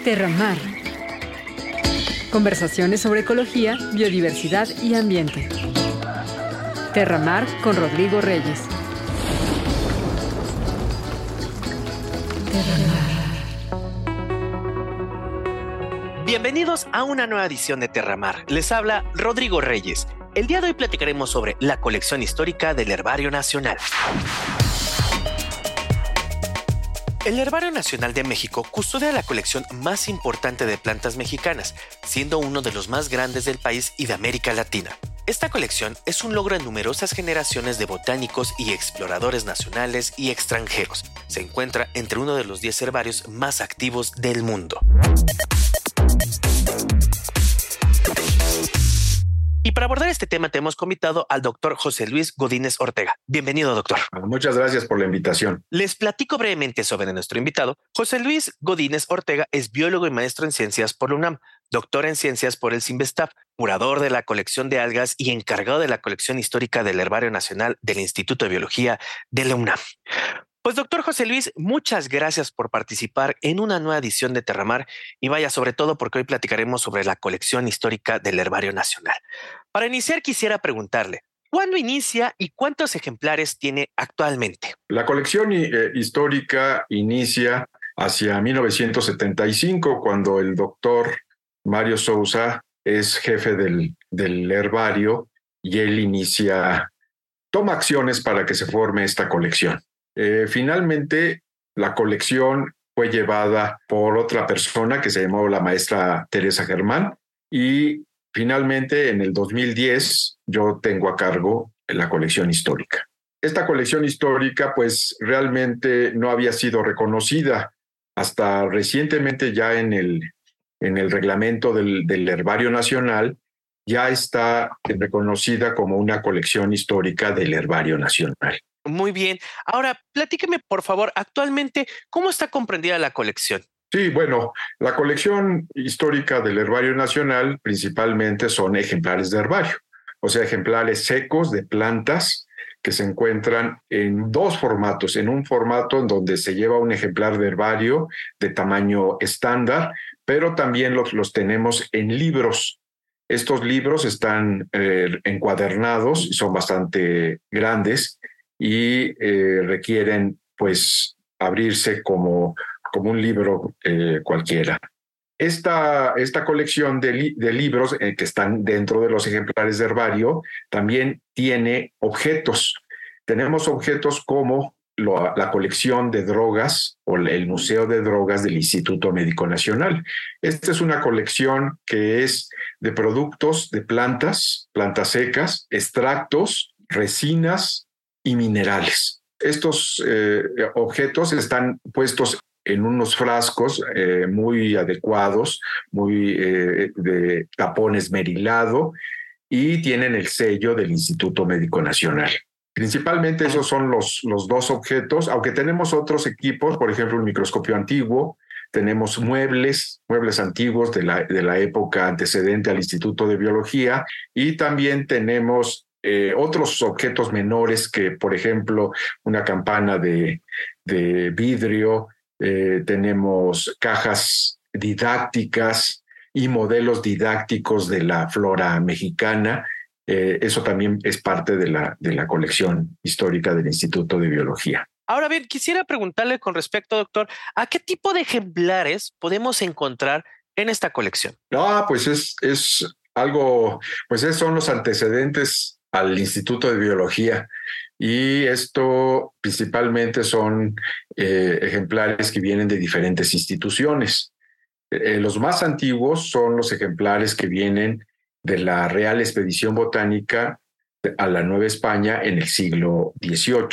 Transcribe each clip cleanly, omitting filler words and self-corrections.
Terramar. Conversaciones sobre ecología, biodiversidad y ambiente. Terramar con Rodrigo Reyes. Bienvenidos a una nueva edición de Terramar. Les habla Rodrigo Reyes. El día de hoy platicaremos sobre la colección histórica del Herbario Nacional. El Herbario Nacional de México custodia la colección más importante de plantas mexicanas, siendo uno de los más grandes del país y de América Latina. Esta colección es un logro de numerosas generaciones de botánicos y exploradores nacionales y extranjeros. Se encuentra entre uno de los 10 herbarios más activos del mundo. Y para abordar este tema te hemos invitado al doctor José Luis Godínez Ortega. Bienvenido, doctor. Muchas gracias por la invitación. Les platico brevemente sobre nuestro invitado. José Luis Godínez Ortega es biólogo y maestro en ciencias por la UNAM, doctor en ciencias por el CINVESTAB, curador de la colección de algas y encargado de la colección histórica del Herbario Nacional del Instituto de Biología de la UNAM. Pues doctor José Luis, muchas gracias por participar en una nueva edición de Terramar y vaya, sobre todo porque hoy platicaremos sobre la colección histórica del Herbario Nacional. Para iniciar quisiera preguntarle, ¿cuándo inicia y cuántos ejemplares tiene actualmente? La colección histórica inicia hacia 1975, cuando el doctor Mario Sousa es jefe del herbario y él toma acciones para que se forme esta colección. Finalmente, la colección fue llevada por otra persona que se llamó la maestra Teresa Germán y finalmente en el 2010 yo tengo a cargo la colección histórica. Esta colección histórica pues realmente no había sido reconocida hasta recientemente. Ya en el reglamento del Herbario Nacional ya está reconocida como una colección histórica del Herbario Nacional. Muy bien. Ahora, platíqueme, por favor, actualmente, ¿cómo está comprendida la colección? Sí, bueno, la colección histórica del Herbario Nacional principalmente son ejemplares de herbario, o sea, ejemplares secos de plantas que se encuentran en dos formatos. En un formato en donde se lleva un ejemplar de herbario de tamaño estándar, pero también los tenemos en libros. Estos libros están encuadernados y son bastante grandes y requieren pues abrirse como un libro cualquiera. Esta colección de libros que están dentro de los ejemplares de herbario también tiene objetos. Tenemos objetos como la colección de drogas o el Museo de Drogas del Instituto Médico Nacional. Esta es una colección que es de productos de plantas secas, extractos, resinas y minerales. Estos objetos están puestos en unos frascos muy adecuados, muy de tapón esmerilado, y tienen el sello del Instituto Médico Nacional. Principalmente esos son los dos objetos, aunque tenemos otros equipos, por ejemplo, un microscopio antiguo, tenemos muebles antiguos de la época antecedente al Instituto de Biología, y también tenemos otros objetos menores que, por ejemplo, una campana de vidrio, tenemos cajas didácticas y modelos didácticos de la flora mexicana. Eso también es parte de la colección histórica del Instituto de Biología. Ahora bien, quisiera preguntarle con respecto, doctor, ¿a qué tipo de ejemplares podemos encontrar en esta colección? Pues es algo, pues son los antecedentes al Instituto de Biología, y esto principalmente son ejemplares que vienen de diferentes instituciones. Los más antiguos son los ejemplares que vienen de la Real Expedición Botánica a la Nueva España en el siglo XVIII,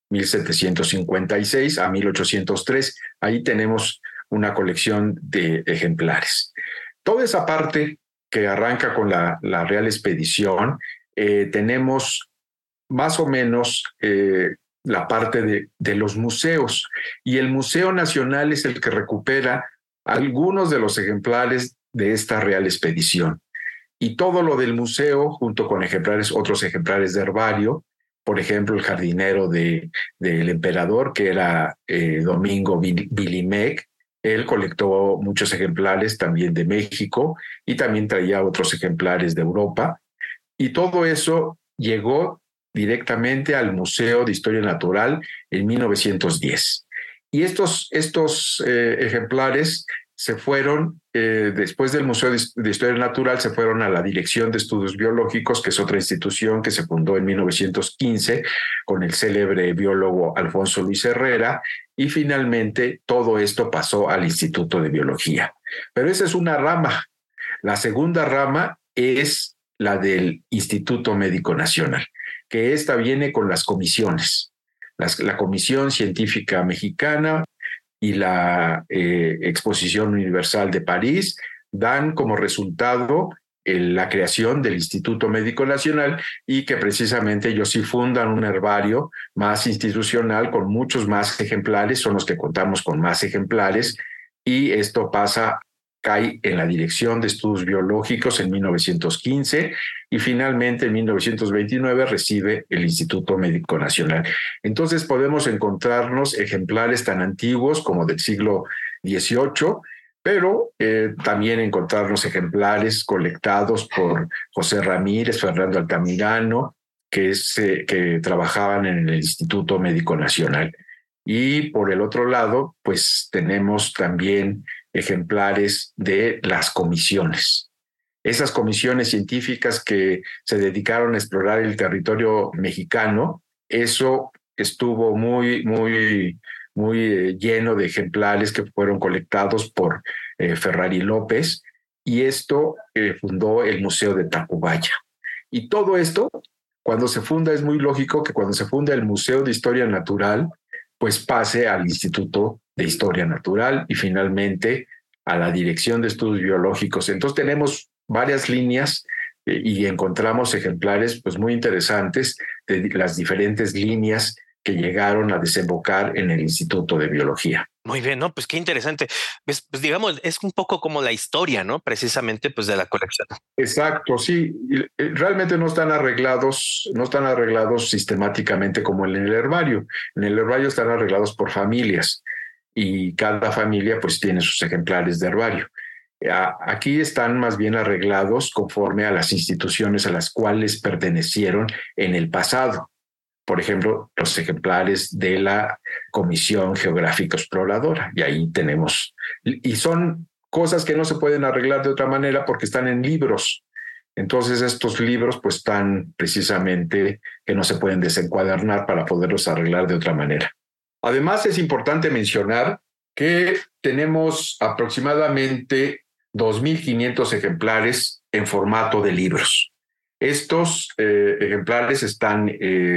1756 a 1803. Ahí tenemos una colección de ejemplares. Toda esa parte que arranca con la Real Expedición, tenemos más o menos la parte de los museos, y el Museo Nacional es el que recupera algunos de los ejemplares de esta Real Expedición. Y todo lo del museo, junto con otros ejemplares de herbario, por ejemplo, el jardinero del emperador, que era Domingo Vilimec, Él colectó muchos ejemplares también de México y también traía otros ejemplares de Europa. Y todo eso llegó directamente al Museo de Historia Natural en 1910. Y estos ejemplares se fueron, después del Museo de Historia Natural, se fueron a la Dirección de Estudios Biológicos, que es otra institución que se fundó en 1915 con el célebre biólogo Alfonso Luis Herrera, y finalmente todo esto pasó al Instituto de Biología. Pero esa es una rama. La segunda rama es la del Instituto Médico Nacional, que esta viene con las comisiones. La Comisión Científica Mexicana y la Exposición Universal de París dan como resultado la creación del Instituto Médico Nacional, y que precisamente ellos sí fundan un herbario más institucional con muchos más ejemplares, son los que contamos con más ejemplares, y esto cae en la Dirección de Estudios Biológicos en 1915 y finalmente en 1929 recibe el Instituto Médico Nacional. Entonces podemos encontrarnos ejemplares tan antiguos como del siglo XVIII, pero también encontrarnos ejemplares colectados por José Ramírez, Fernando Altamirano, que trabajaban en el Instituto Médico Nacional. Y por el otro lado, pues tenemos también ejemplares de las comisiones. Esas comisiones científicas que se dedicaron a explorar el territorio mexicano, eso estuvo muy lleno de ejemplares que fueron colectados por Ferrari López, y esto fundó el Museo de Tacubaya. Y todo esto, cuando se funda, es muy lógico que cuando se funda el Museo de Historia Natural, pues pase al Instituto de Historia Natural y finalmente a la Dirección de Estudios Biológicos. Entonces tenemos varias líneas y encontramos ejemplares pues muy interesantes de las diferentes líneas que llegaron a desembocar en el Instituto de Biología. Muy bien, ¿no? Pues qué interesante. Pues digamos, es un poco como la historia, ¿no? Precisamente pues de la colección. Exacto, sí. Realmente no están arreglados sistemáticamente como en el herbario. En el herbario están arreglados por familias y cada familia pues tiene sus ejemplares de herbario. Aquí están más bien arreglados conforme a las instituciones a las cuales pertenecieron en el pasado. Por ejemplo, los ejemplares de la Comisión Geográfica Exploradora. Y ahí tenemos, y son cosas que no se pueden arreglar de otra manera porque están en libros. Entonces estos libros pues están precisamente que no se pueden desencuadernar para poderlos arreglar de otra manera. Además es importante mencionar que tenemos aproximadamente 2.500 ejemplares en formato de libros. Estos ejemplares están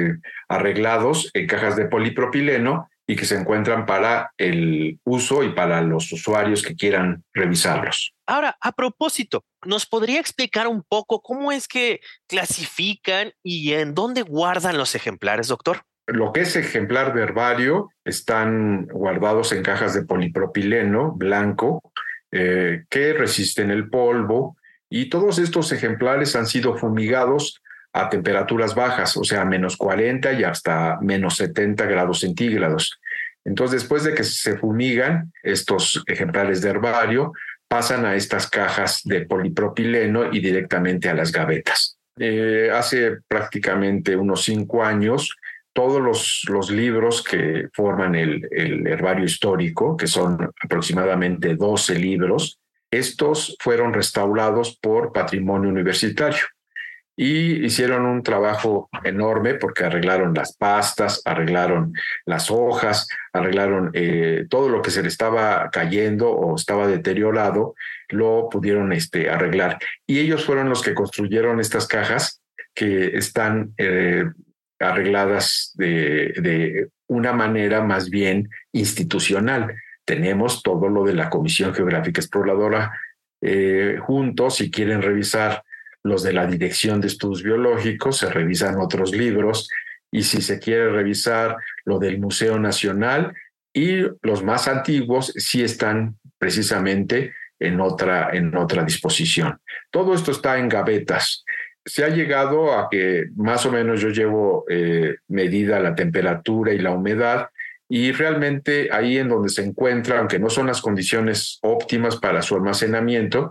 arreglados en cajas de polipropileno y que se encuentran para el uso y para los usuarios que quieran revisarlos. Ahora, a propósito, ¿nos podría explicar un poco cómo es que clasifican y en dónde guardan los ejemplares, doctor? Lo que es ejemplar de herbario están guardados en cajas de polipropileno blanco que resisten el polvo, y todos estos ejemplares han sido fumigados a temperaturas bajas, o sea, -40 y hasta -70 grados centígrados. Entonces, después de que se fumigan, estos ejemplares de herbario pasan a estas cajas de polipropileno y directamente a las gavetas. Hace prácticamente unos 5 años, todos los libros que forman el herbario histórico, que son aproximadamente 12 libros, estos fueron restaurados por Patrimonio Universitario y hicieron un trabajo enorme porque arreglaron las pastas, arreglaron las hojas, arreglaron todo lo que se le estaba cayendo o estaba deteriorado, lo pudieron arreglar. Y ellos fueron los que construyeron estas cajas que están arregladas de una manera más bien institucional. Tenemos todo lo de la Comisión Geográfica Exploradora juntos. Si quieren revisar los de la Dirección de Estudios Biológicos, se revisan otros libros, y si se quiere revisar lo del Museo Nacional, y los más antiguos sí están precisamente en otra disposición. Todo esto está en gavetas. Se ha llegado a que más o menos yo llevo medida la temperatura y la humedad, y realmente ahí en donde se encuentra, aunque no son las condiciones óptimas para su almacenamiento,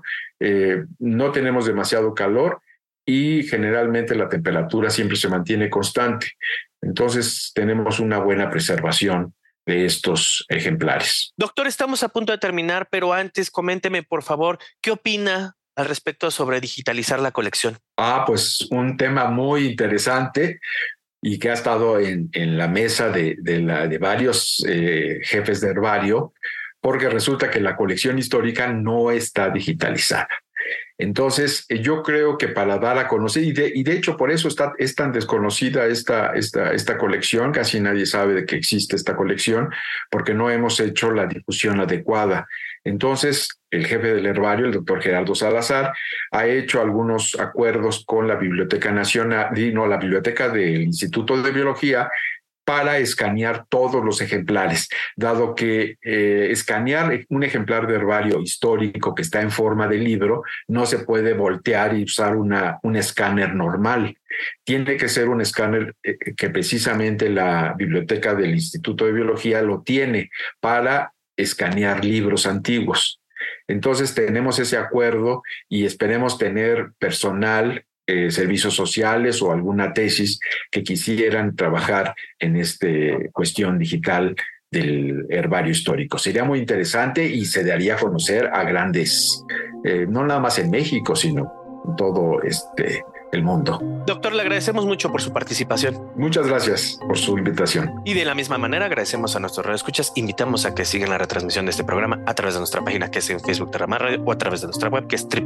no tenemos demasiado calor y generalmente la temperatura siempre se mantiene constante. Entonces tenemos una buena preservación de estos ejemplares. Doctor, estamos a punto de terminar, pero antes coménteme, por favor, ¿qué opina al respecto sobre digitalizar la colección? Pues un tema muy interesante y que ha estado en la mesa de varios jefes de herbario, porque resulta que la colección histórica no está digitalizada. Entonces, yo creo que para dar a conocer, y de hecho por eso es tan desconocida esta colección, casi nadie sabe de que existe esta colección, porque no hemos hecho la difusión adecuada. Entonces, el jefe del herbario, el doctor Gerardo Salazar, ha hecho algunos acuerdos con la Biblioteca Nacional, la Biblioteca del Instituto de Biología, para escanear todos los ejemplares, dado que escanear un ejemplar de herbario histórico que está en forma de libro no se puede voltear y usar un escáner normal. Tiene que ser un escáner que precisamente la Biblioteca del Instituto de Biología lo tiene para escanear libros antiguos. Entonces tenemos ese acuerdo y esperemos tener personal, servicios sociales o alguna tesis que quisieran trabajar en esta cuestión digital del herbario histórico. Sería muy interesante y se daría a conocer a grandes, no nada más en México, sino en todo el mundo. Doctor, le agradecemos mucho por su participación. Muchas gracias por su invitación. Y de la misma manera agradecemos a nuestros radioescuchas. Invitamos a que sigan la retransmisión de este programa a través de nuestra página, que es en Facebook Terramar Radio, o a través de nuestra web, que es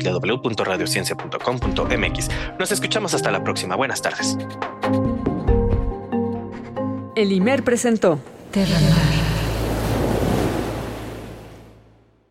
www.radiociencia.com.mx. Nos escuchamos hasta la próxima. Buenas tardes. El IMER presentó Terramar.